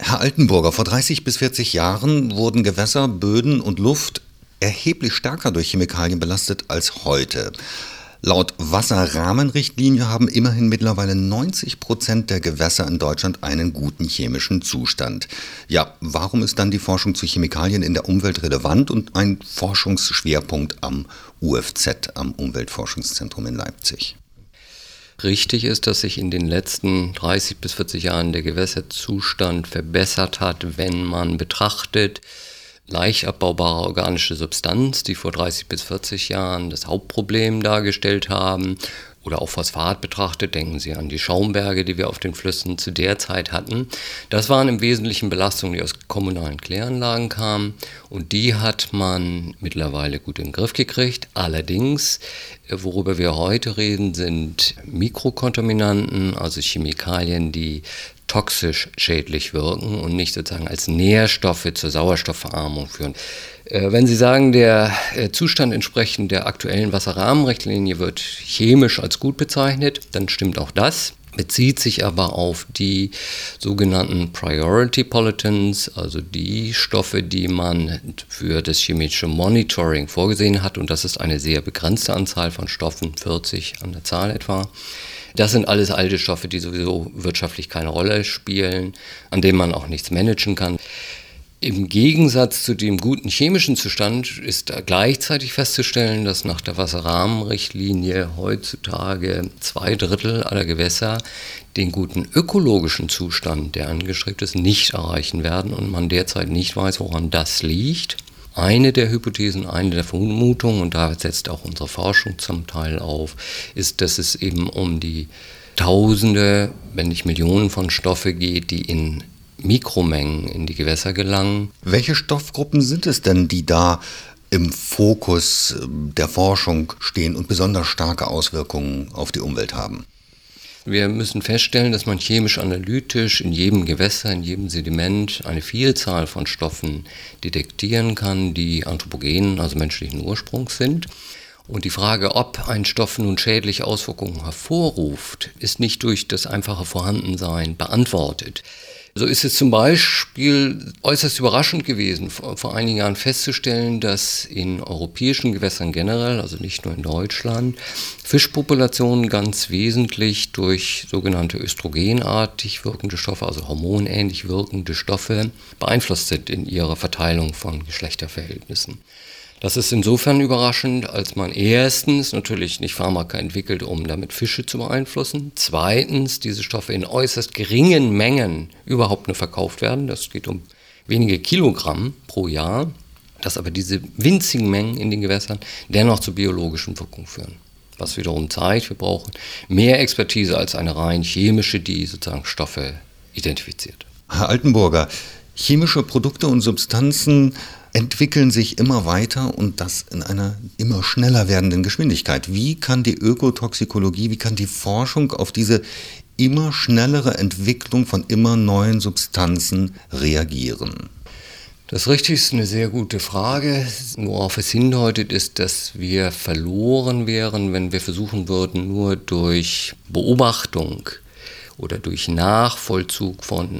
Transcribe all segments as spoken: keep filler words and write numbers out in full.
Herr Altenburger, vor dreißig bis vierzig Jahren wurden Gewässer, Böden und Luft erheblich stärker durch Chemikalien belastet als heute. Laut Wasserrahmenrichtlinie haben immerhin mittlerweile neunzig Prozent der Gewässer in Deutschland einen guten chemischen Zustand. Ja, warum ist dann die Forschung zu Chemikalien in der Umwelt relevant und ein Forschungsschwerpunkt am U F Z, am Umweltforschungszentrum in Leipzig? Richtig ist, dass sich in den letzten dreißig bis vierzig Jahren der Gewässerzustand verbessert hat, wenn man betrachtet, leicht abbaubare organische Substanz, die vor dreißig bis vierzig Jahren das Hauptproblem dargestellt haben, oder auch Phosphat betrachtet, denken Sie an die Schaumberge, die wir auf den Flüssen zu der Zeit hatten. Das waren im Wesentlichen Belastungen, die aus kommunalen Kläranlagen kamen, und die hat man mittlerweile gut in den Griff gekriegt. Allerdings, worüber wir heute reden, sind Mikrokontaminanten, also Chemikalien, die toxisch schädlich wirken und nicht sozusagen als Nährstoffe zur Sauerstoffverarmung führen. Äh, wenn Sie sagen, der äh, Zustand entsprechend der aktuellen Wasserrahmenrichtlinie wird chemisch als gut bezeichnet, dann stimmt auch das, bezieht sich aber auf die sogenannten Priority Pollutants, also die Stoffe, die man für das chemische Monitoring vorgesehen hat, und das ist eine sehr begrenzte Anzahl von Stoffen, vierzig an der Zahl etwa. Das sind alles alte Stoffe, die sowieso wirtschaftlich keine Rolle spielen, an denen man auch nichts managen kann. Im Gegensatz zu dem guten chemischen Zustand ist gleichzeitig festzustellen, dass nach der Wasserrahmenrichtlinie heutzutage zwei Drittel aller Gewässer den guten ökologischen Zustand, der angestrebt ist, nicht erreichen werden und man derzeit nicht weiß, woran das liegt. Eine der Hypothesen, eine der Vermutungen, und da setzt auch unsere Forschung zum Teil auf, ist, dass es eben um die Tausende, wenn nicht Millionen von Stoffe geht, die in Mikromengen in die Gewässer gelangen. Welche Stoffgruppen sind es denn, die da im Fokus der Forschung stehen und besonders starke Auswirkungen auf die Umwelt haben? Wir müssen feststellen, dass man chemisch-analytisch in jedem Gewässer, in jedem Sediment eine Vielzahl von Stoffen detektieren kann, die anthropogenen, also menschlichen Ursprungs sind. Und die Frage, ob ein Stoff nun schädliche Auswirkungen hervorruft, ist nicht durch das einfache Vorhandensein beantwortet. So ist es zum Beispiel äußerst überraschend gewesen, vor, vor einigen Jahren festzustellen, dass in europäischen Gewässern generell, also nicht nur in Deutschland, Fischpopulationen ganz wesentlich durch sogenannte östrogenartig wirkende Stoffe, also hormonähnlich wirkende Stoffe, beeinflusst sind in ihrer Verteilung von Geschlechterverhältnissen. Das ist insofern überraschend, als man erstens natürlich nicht Pharmaka entwickelt, um damit Fische zu beeinflussen. Zweitens, diese Stoffe in äußerst geringen Mengen überhaupt nur verkauft werden. Das geht um wenige Kilogramm pro Jahr. Dass aber diese winzigen Mengen in den Gewässern dennoch zu biologischen Wirkungen führen. Was wiederum zeigt, wir brauchen mehr Expertise als eine rein chemische, die sozusagen Stoffe identifiziert. Herr Altenburger, chemische Produkte und Substanzen entwickeln sich immer weiter und das in einer immer schneller werdenden Geschwindigkeit. Wie kann die Ökotoxikologie, wie kann die Forschung auf diese immer schnellere Entwicklung von immer neuen Substanzen reagieren? Das Richtige ist eine sehr gute Frage. Worauf es hindeutet, ist, dass wir verloren wären, wenn wir versuchen würden, nur durch Beobachtung oder durch Nachvollzug von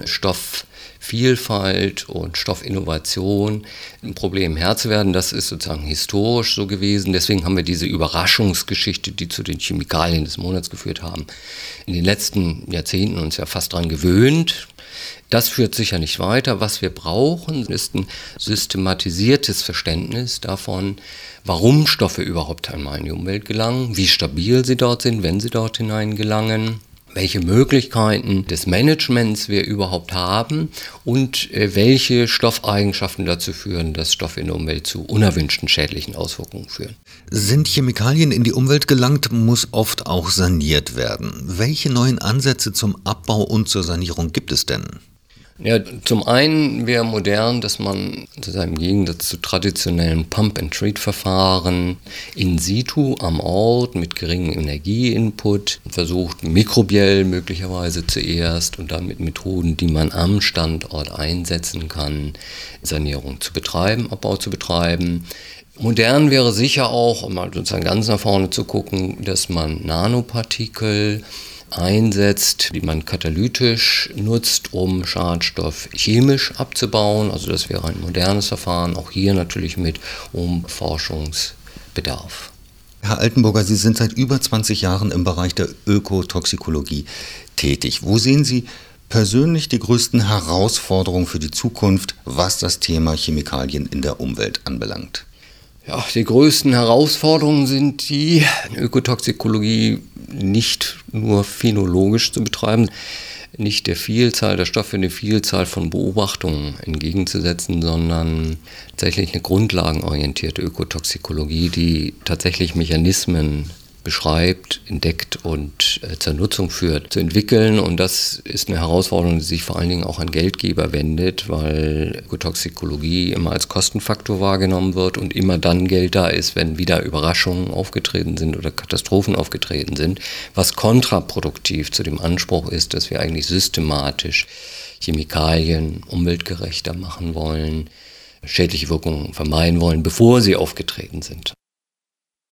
Stoffvielfalt und Stoffinnovation ein Problem Herr zu werden. Das ist sozusagen historisch so gewesen. Deswegen haben wir diese Überraschungsgeschichte, die zu den Chemikalien des Monats geführt haben, in den letzten Jahrzehnten uns ja fast daran gewöhnt. Das führt sicher nicht weiter. Was wir brauchen, ist ein systematisiertes Verständnis davon, warum Stoffe überhaupt einmal in die Umwelt gelangen, wie stabil sie dort sind, wenn sie dort hinein gelangen, welche Möglichkeiten des Managements wir überhaupt haben und äh, welche Stoffeigenschaften dazu führen, dass Stoffe in der Umwelt zu unerwünschten schädlichen Auswirkungen führen. Sind Chemikalien in die Umwelt gelangt, muss oft auch saniert werden. Welche neuen Ansätze zum Abbau und zur Sanierung gibt es denn? Ja, zum einen wäre modern, dass man sozusagen im Gegensatz zu traditionellen Pump-and-Treat-Verfahren in situ am Ort mit geringem Energieinput versucht, mikrobiell möglicherweise zuerst und dann mit Methoden, die man am Standort einsetzen kann, Sanierung zu betreiben, Abbau zu betreiben. Modern wäre sicher auch, um mal sozusagen ganz nach vorne zu gucken, dass man Nanopartikel einsetzt, die man katalytisch nutzt, um Schadstoff chemisch abzubauen. Also das wäre ein modernes Verfahren, auch hier natürlich mit hohem Forschungsbedarf. Herr Altenburger, Sie sind seit über zwanzig Jahren im Bereich der Ökotoxikologie tätig. Wo sehen Sie persönlich die größten Herausforderungen für die Zukunft, was das Thema Chemikalien in der Umwelt anbelangt? Ja, die größten Herausforderungen sind die, Ökotoxikologie nicht nur phenologisch zu betreiben, nicht der Vielzahl der Stoffe, eine Vielzahl von Beobachtungen entgegenzusetzen, sondern tatsächlich eine grundlagenorientierte Ökotoxikologie, die tatsächlich Mechanismen beschreibt, entdeckt und äh, zur Nutzung führt, zu entwickeln. Und das ist eine Herausforderung, die sich vor allen Dingen auch an Geldgeber wendet, weil Ökotoxikologie immer als Kostenfaktor wahrgenommen wird und immer dann Geld da ist, wenn wieder Überraschungen aufgetreten sind oder Katastrophen aufgetreten sind, was kontraproduktiv zu dem Anspruch ist, dass wir eigentlich systematisch Chemikalien umweltgerechter machen wollen, schädliche Wirkungen vermeiden wollen, bevor sie aufgetreten sind.